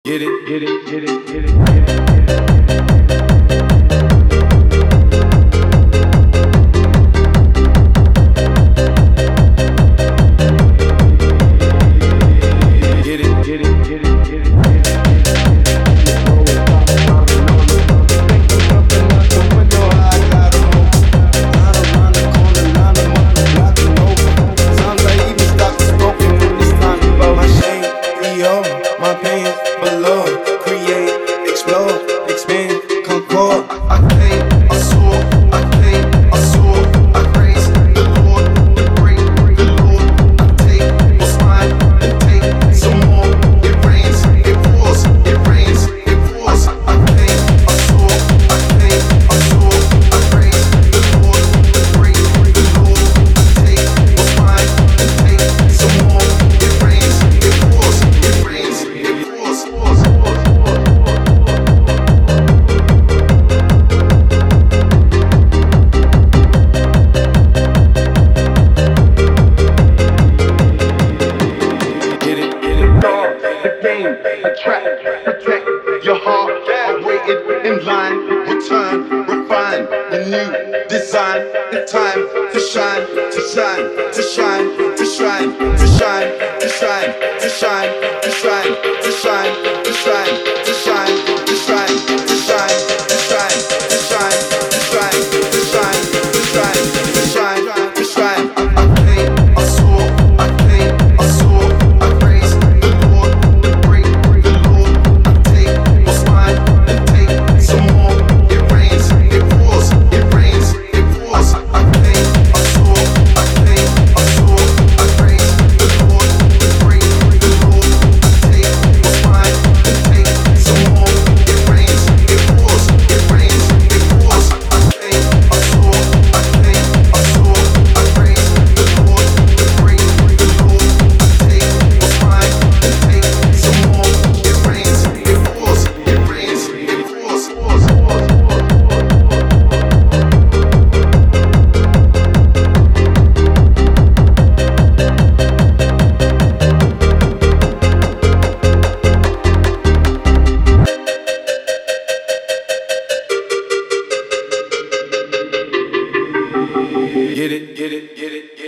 Get it, get it, get it, get it, get it, get it. My pain below, create, explode, expand, concord. I claim, I soar, I claim, I soar, I praise the Lord, the great, the Lord. I take what's mine and take some more. It rains, it pours, it rains, it pours. I claim, I soar, I claim, I soar, I praise the Lord, the great, the Lord. I take what's mine and take some more. It rains, it pours, it rains. Attract, protect your heart, waited in line, return, refine, renew, design, in time to shine, to shine, to shine, to shine, to shine, to shine, to shine, to shine, to shine, to shine, to shine, to shine, to shine, to shine, to shine, to shine, to shine, to shine, to shine, to shine. I claim, I soar, I claim, I soar, I praise the Lord, the great, the Lord. I take what's mine and take some more. It rains, it pours, it rains, it pours. I claim, I soar, I claim, I soar, I praise the Lord, the great, the Lord. I take what's mine and take some more. It rains, it pours, it rains, it pours. I claim, I soar, I claim, I soar, I praise the Lord, the great, the Lord. I take what's mine and take some more. It rains, it pours, it rains, it pours. Get it, get it, get it.